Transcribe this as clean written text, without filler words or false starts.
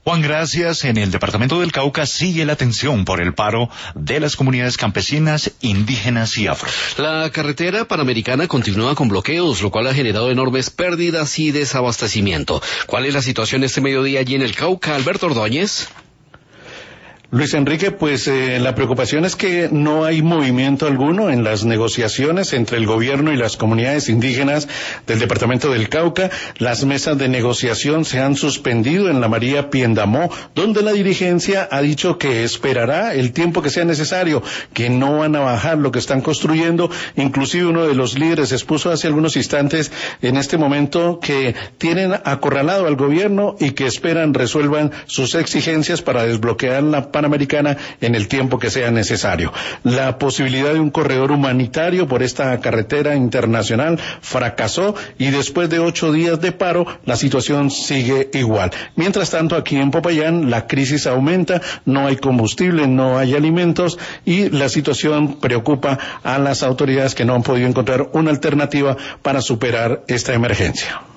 Juan, gracias. En el departamento del Cauca sigue la tensión por el paro de las comunidades campesinas, indígenas y afro. La carretera panamericana continúa con bloqueos, lo cual ha generado enormes pérdidas y desabastecimiento. ¿Cuál es la situación este mediodía allí en el Cauca, Alberto Ordóñez? Luis Enrique, pues la preocupación es que no hay movimiento alguno en las negociaciones entre el gobierno y las comunidades indígenas del departamento del Cauca. Las mesas de negociación se han suspendido en la María Piendamó, donde la dirigencia ha dicho que esperará el tiempo que sea necesario, que no van a bajar lo que están construyendo. Inclusive uno de los líderes expuso hace algunos instantes en este momento que tienen acorralado al gobierno y que esperan resuelvan sus exigencias para desbloquear la Panamericana en el tiempo que sea necesario. La posibilidad de un corredor humanitario por esta carretera internacional fracasó y después de 8 días de paro la situación sigue igual. Mientras tanto, aquí en Popayán la crisis aumenta, no hay combustible, no hay alimentos y la situación preocupa a las autoridades que no han podido encontrar una alternativa para superar esta emergencia.